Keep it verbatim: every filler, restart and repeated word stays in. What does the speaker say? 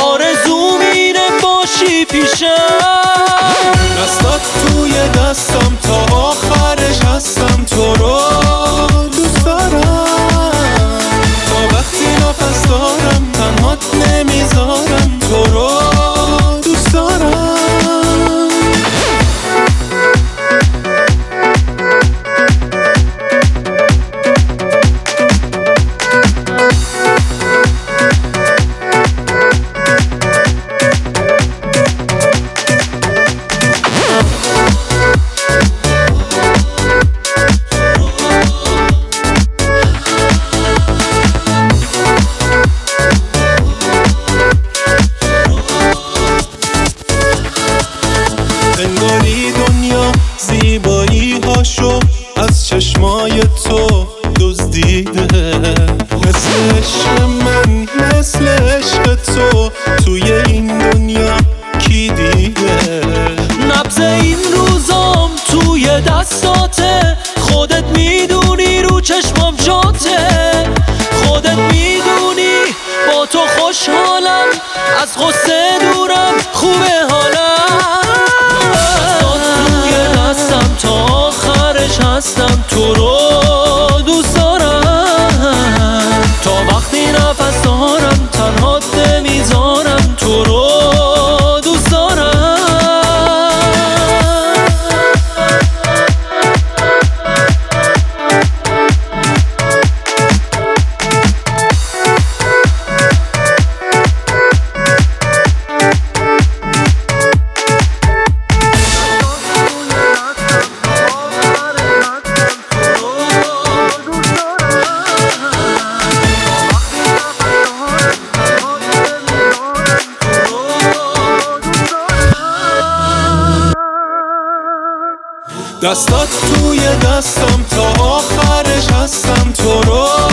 آرزوم اینه باشی پیشم. دستات توی دستم تا آخرش هستم، تو رو دوست دارم تا وقتی نفس دارم تنهات نمیذارم، تو رو دوست دارم. انگاری دنیا زیبایی هاشو از چشمای تو دزدیده، مثل عشق من مثل عشق تو توی این دنیا کی دیده؟ نبض این روزام توی دستاته، خودت میدونی رو چشمام جاته، خودت میدونی با تو خوشحالم، از غصه دورم خوبه حالم. توی دستم تا آخرش هستم، تو رو دوست دارم تا وقتی نفس دارم تنهات نمیذارم، تو رو دوست دارم. دستات توی دستم تا آخرش هستم، تو رو